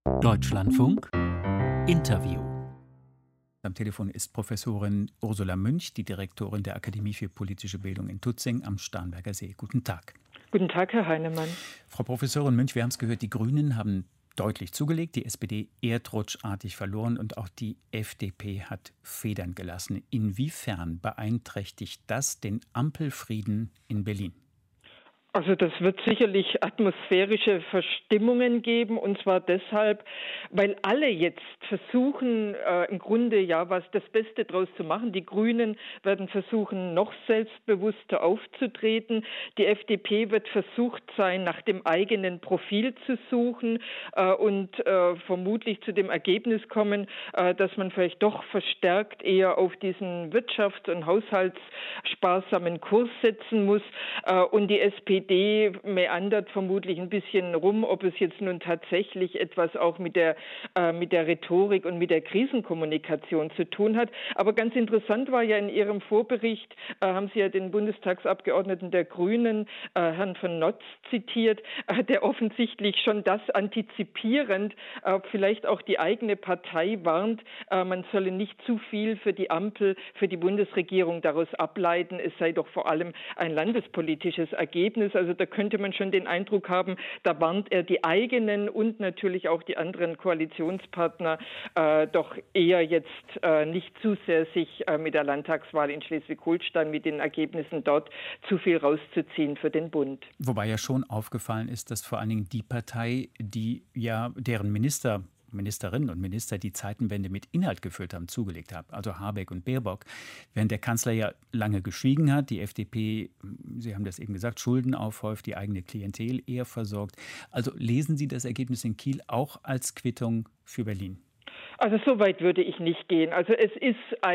Deutschlandfunk Interview. Am Telefon ist Professorin Ursula Münch, die Direktorin der Akademie für politische Bildung in Tutzing am Starnberger See. Guten Tag. Guten Tag, Herr Heinemann. Frau Professorin Münch, wir haben es gehört, die Grünen haben deutlich zugelegt, die SPD erdrutschartig verloren und auch die FDP hat Federn gelassen. Inwiefern beeinträchtigt das den Ampelfrieden in Berlin? Also das wird sicherlich atmosphärische Verstimmungen geben, und zwar deshalb, weil alle jetzt versuchen, im Grunde das Beste draus zu machen. Die Grünen werden versuchen, noch selbstbewusster aufzutreten. Die FDP wird versucht sein, nach dem eigenen Profil zu suchen und vermutlich zu dem Ergebnis kommen, dass man vielleicht doch verstärkt eher auf diesen wirtschafts- und haushaltssparsamen Kurs setzen muss. Und die SPD meandert vermutlich ein bisschen rum, ob es jetzt nun tatsächlich etwas auch mit der Rhetorik und mit der Krisenkommunikation zu tun hat. Aber ganz interessant war ja in Ihrem Vorbericht, haben Sie ja den Bundestagsabgeordneten der Grünen, Herrn von Notz, zitiert, der offensichtlich schon das antizipierend vielleicht auch die eigene Partei warnt, man solle nicht zu viel für die Ampel, für die Bundesregierung daraus ableiten. Es sei doch vor allem ein landespolitisches Ergebnis. Also da könnte man schon den Eindruck haben, da warnt er die eigenen und natürlich auch die anderen Koalitionspartner doch eher jetzt nicht zu sehr sich mit der Landtagswahl in Schleswig-Holstein, mit den Ergebnissen dort zu viel rauszuziehen für den Bund. Wobei ja schon aufgefallen ist, dass vor allen Dingen die Partei, deren Ministerinnen und Minister die Zeitenwende mit Inhalt gefüllt haben, zugelegt haben, also Habeck und Baerbock, während der Kanzler ja lange geschwiegen hat, die FDP, Sie haben das eben gesagt, Schulden aufhäuft, die eigene Klientel eher versorgt. Also lesen Sie das Ergebnis in Kiel auch als Quittung für Berlin? Also so weit würde ich nicht gehen. Also es ist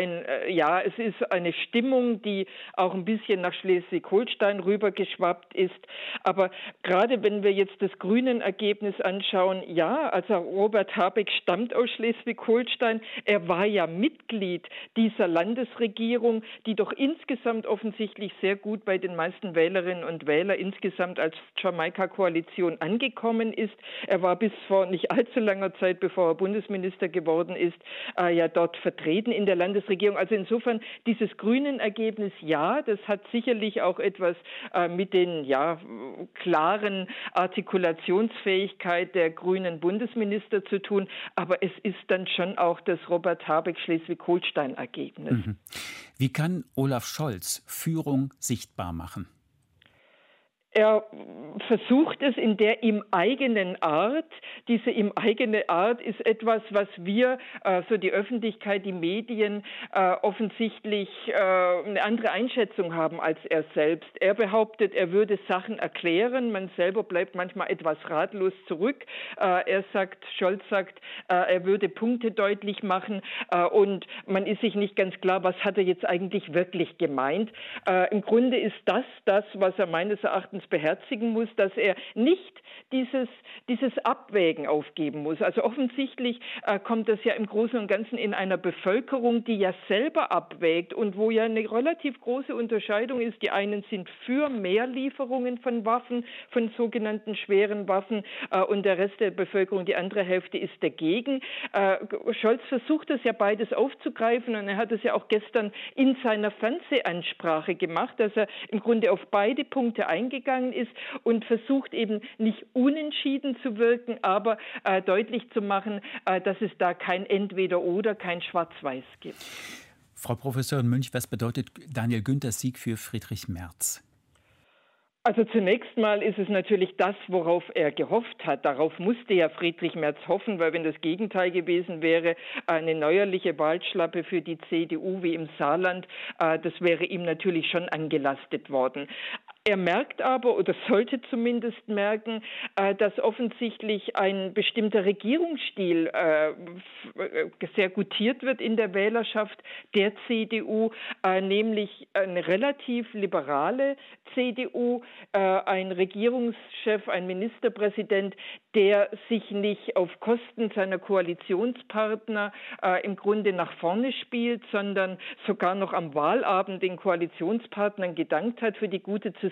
eine Stimmung, die auch ein bisschen nach Schleswig-Holstein rübergeschwappt ist. Aber gerade wenn wir jetzt das Grünen-Ergebnis anschauen, also Robert Habeck stammt aus Schleswig-Holstein. Er war ja Mitglied dieser Landesregierung, die doch insgesamt offensichtlich sehr gut bei den meisten Wählerinnen und Wählern insgesamt als Jamaika-Koalition angekommen ist. Er war bis vor nicht allzu langer Zeit, bevor er Bundesminister geworden ist, dort vertreten in der Landesregierung. Also insofern dieses Grünen-Ergebnis, das hat sicherlich auch etwas mit den klaren Artikulationsfähigkeit der grünen Bundesminister zu tun. Aber es ist dann schon auch das Robert Habeck-Schleswig-Holstein-Ergebnis. Mhm. Wie kann Olaf Scholz Führung sichtbar machen? Er versucht es in der ihm eigenen Art. Diese ihm eigene Art ist etwas, was wir, so die Öffentlichkeit, die Medien, offensichtlich eine andere Einschätzung haben als er selbst. Er behauptet, er würde Sachen erklären. Man selber bleibt manchmal etwas ratlos zurück. Scholz sagt, er würde Punkte deutlich machen und man ist sich nicht ganz klar, was hat er jetzt eigentlich wirklich gemeint. Im Grunde ist das, was er meines Erachtens beherzigen muss, dass er nicht dieses Abwägen aufgeben muss. Also offensichtlich kommt das ja im Großen und Ganzen in einer Bevölkerung, die ja selber abwägt und wo ja eine relativ große Unterscheidung ist. Die einen sind für mehr Lieferungen von Waffen, von sogenannten schweren Waffen und der Rest der Bevölkerung, die andere Hälfte, ist dagegen. Scholz versucht das ja beides aufzugreifen und er hat es ja auch gestern in seiner Fernsehansprache gemacht, dass er im Grunde auf beide Punkte eingegangen ist und versucht eben nicht unentschieden zu wirken, aber deutlich zu machen, dass es da kein Entweder-Oder, kein Schwarz-Weiß gibt. Frau Professorin Münch, was bedeutet Daniel Günthers Sieg für Friedrich Merz? Also zunächst mal ist es natürlich das, worauf er gehofft hat. Darauf musste ja Friedrich Merz hoffen, weil wenn das Gegenteil gewesen wäre, eine neuerliche Wahlschlappe für die CDU wie im Saarland, das wäre ihm natürlich schon angelastet worden. Er merkt aber, oder sollte zumindest merken, dass offensichtlich ein bestimmter Regierungsstil sehr gutiert wird in der Wählerschaft der CDU, nämlich eine relativ liberale CDU, ein Regierungschef, ein Ministerpräsident, der sich nicht auf Kosten seiner Koalitionspartner im Grunde nach vorne spielt, sondern sogar noch am Wahlabend den Koalitionspartnern gedankt hat für die gute Zusammenarbeit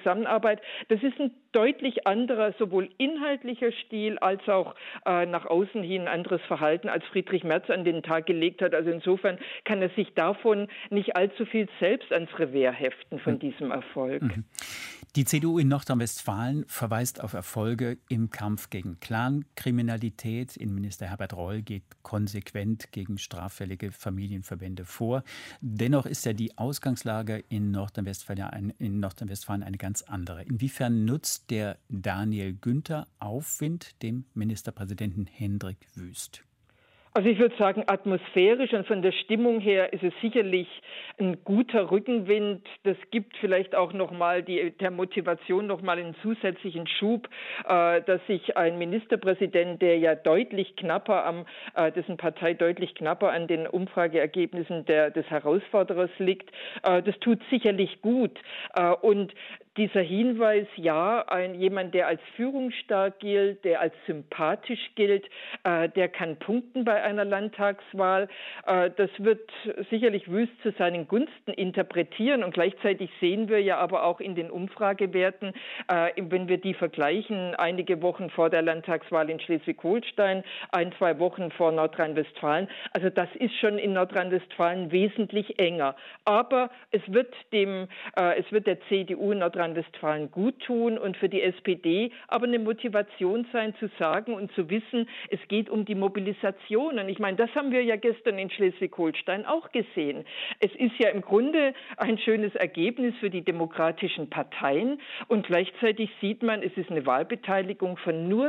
Zusammenarbeit. Das ist ein deutlich anderer, sowohl inhaltlicher Stil als auch nach außen hin ein anderes Verhalten, als Friedrich Merz an den Tag gelegt hat. Also insofern kann er sich davon nicht allzu viel selbst ans Revers heften von diesem Erfolg. Die CDU in Nordrhein-Westfalen verweist auf Erfolge im Kampf gegen Clankriminalität. Innenminister Herbert Reul geht konsequent gegen straffällige Familienverbände vor. Dennoch ist ja die Ausgangslage in Nordrhein-Westfalen eine ganz andere. Inwiefern nutzt der Daniel Günther Aufwind dem Ministerpräsidenten Hendrik Wüst? Also ich würde sagen, atmosphärisch und von der Stimmung her ist es sicherlich ein guter Rückenwind. Das gibt vielleicht auch nochmal der Motivation nochmal einen zusätzlichen Schub, dass sich ein Ministerpräsident, der ja deutlich knapper dessen Partei deutlich knapper an den Umfrageergebnissen des Herausforderers liegt, das tut sicherlich gut. Und dieser Hinweis, ja, jemand, der als führungsstark gilt, der als sympathisch gilt, der kann punkten bei einer Landtagswahl. Das wird sicherlich Wüst zu seinen Gunsten interpretieren. Und gleichzeitig sehen wir ja aber auch in den Umfragewerten, wenn wir die vergleichen, einige Wochen vor der Landtagswahl in Schleswig-Holstein, 1-2 Wochen vor Nordrhein-Westfalen. Also das ist schon in Nordrhein-Westfalen wesentlich enger. Aber es wird der CDU in Nordrhein-Westfalen gut tun und für die SPD aber eine Motivation sein, zu sagen und zu wissen, es geht um die Mobilisation. Und ich meine, das haben wir ja gestern in Schleswig-Holstein auch gesehen. Es ist ja im Grunde ein schönes Ergebnis für die demokratischen Parteien und gleichzeitig sieht man, es ist eine Wahlbeteiligung von nur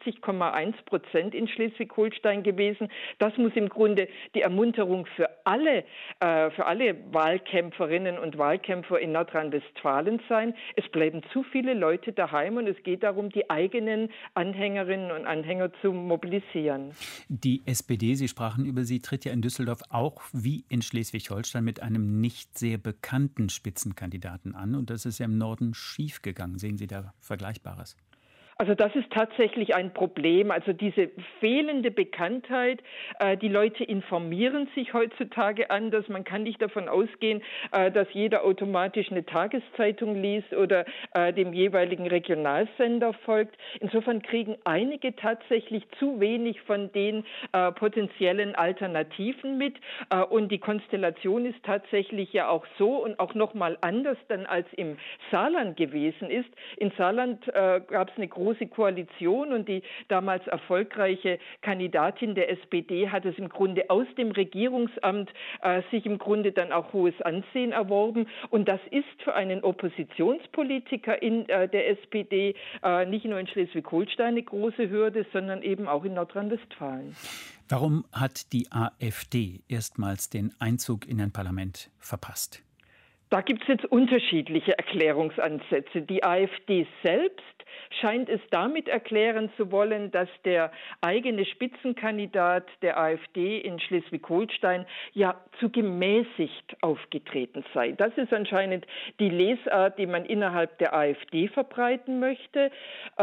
60,1% in Schleswig-Holstein gewesen. Das muss im Grunde die Ermunterung für alle Wahlkämpferinnen und Wahlkämpfer in Nordrhein-Westfalen sein. Es bleiben zu viele Leute daheim und es geht darum, die eigenen Anhängerinnen und Anhänger zu mobilisieren. Die SPD, Sie sprachen über sie, tritt ja in Düsseldorf auch wie in Schleswig-Holstein mit einem nicht sehr bekannten Spitzenkandidaten an. Und das ist ja im Norden schiefgegangen. Sehen Sie da Vergleichbares? Also das ist tatsächlich ein Problem. Also diese fehlende Bekanntheit. Die Leute informieren sich heutzutage anders. Man kann nicht davon ausgehen, dass jeder automatisch eine Tageszeitung liest oder dem jeweiligen Regionalsender folgt. Insofern kriegen einige tatsächlich zu wenig von den potenziellen Alternativen mit. Und die Konstellation ist tatsächlich ja auch so und auch nochmal anders dann als im Saarland gewesen ist. In Saarland gab es eine große Koalition und die damals erfolgreiche Kandidatin der SPD hat es im Grunde aus dem Regierungsamt sich im Grunde dann auch hohes Ansehen erworben. Und das ist für einen Oppositionspolitiker in der SPD nicht nur in Schleswig-Holstein eine große Hürde, sondern eben auch in Nordrhein-Westfalen. Warum hat die AfD erstmals den Einzug in ein Parlament verpasst? Da gibt es jetzt unterschiedliche Erklärungsansätze. Die AfD selbst scheint es damit erklären zu wollen, dass der eigene Spitzenkandidat der AfD in Schleswig-Holstein ja zu gemäßigt aufgetreten sei. Das ist anscheinend die Lesart, die man innerhalb der AfD verbreiten möchte.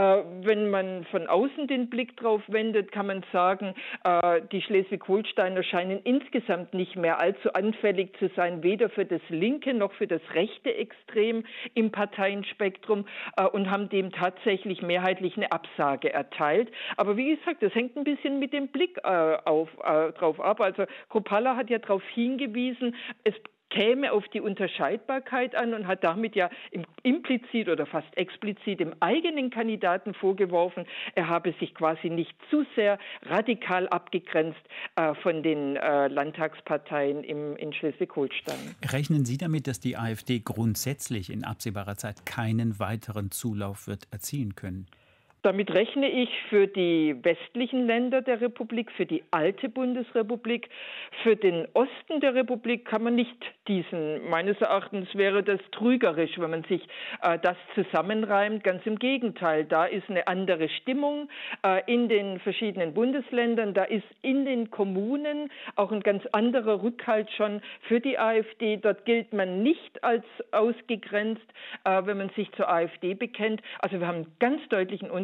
Wenn man von außen den Blick drauf wendet, kann man sagen, die Schleswig-Holsteiner scheinen insgesamt nicht mehr allzu anfällig zu sein, weder für das linke noch für das rechte Extrem im Parteienspektrum und haben dem tatsächlich mehrheitlich eine Absage erteilt. Aber wie gesagt, das hängt ein bisschen mit dem Blick drauf ab. Also Kruppalla hat ja darauf hingewiesen, es käme auf die Unterscheidbarkeit an und hat damit ja implizit oder fast explizit dem eigenen Kandidaten vorgeworfen, er habe sich quasi nicht zu sehr radikal abgegrenzt von den Landtagsparteien in Schleswig-Holstein. Rechnen Sie damit, dass die AfD grundsätzlich in absehbarer Zeit keinen weiteren Zulauf wird erzielen können? Damit rechne ich für die westlichen Länder der Republik, für die alte Bundesrepublik. Für den Osten der Republik kann man nicht diesen. Meines Erachtens wäre das trügerisch, wenn man sich das zusammenreimt. Ganz im Gegenteil, da ist eine andere Stimmung in den verschiedenen Bundesländern. Da ist in den Kommunen auch ein ganz anderer Rückhalt schon für die AfD. Dort gilt man nicht als ausgegrenzt, wenn man sich zur AfD bekennt. Also wir haben einen ganz deutlichen Unterschied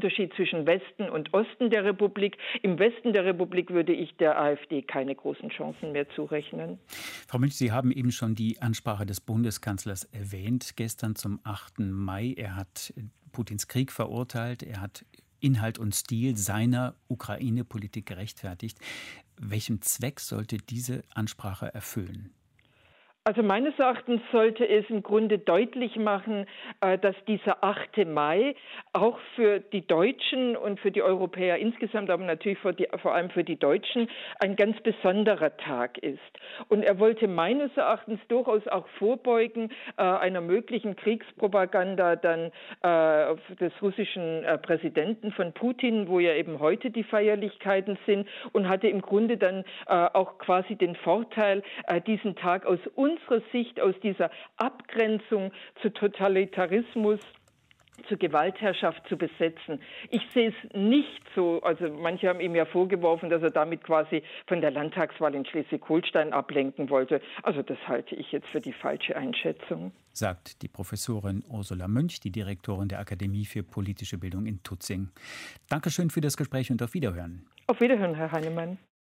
Unterschied zwischen Westen und Osten der Republik. Im Westen der Republik würde ich der AfD keine großen Chancen mehr zurechnen. Frau Münch, Sie haben eben schon die Ansprache des Bundeskanzlers erwähnt, gestern zum 8. Mai. Er hat Putins Krieg verurteilt, er hat Inhalt und Stil seiner Ukraine-Politik gerechtfertigt. Welchen Zweck sollte diese Ansprache erfüllen? Also meines Erachtens sollte es im Grunde deutlich machen, dass dieser 8. Mai auch für die Deutschen und für die Europäer insgesamt, aber natürlich vor allem für die Deutschen, ein ganz besonderer Tag ist. Und er wollte meines Erachtens durchaus auch vorbeugen einer möglichen Kriegspropaganda dann des russischen Präsidenten von Putin, wo ja eben heute die Feierlichkeiten sind, und hatte im Grunde dann auch quasi den Vorteil, diesen Tag aus unserer Sicht, aus dieser Abgrenzung zu Totalitarismus, zur Gewaltherrschaft zu besetzen. Ich sehe es nicht so, also manche haben ihm ja vorgeworfen, dass er damit quasi von der Landtagswahl in Schleswig-Holstein ablenken wollte. Also das halte ich jetzt für die falsche Einschätzung. Sagt die Professorin Ursula Münch, die Direktorin der Akademie für politische Bildung in Tutzing. Dankeschön für das Gespräch und auf Wiederhören. Auf Wiederhören, Herr Heinemann.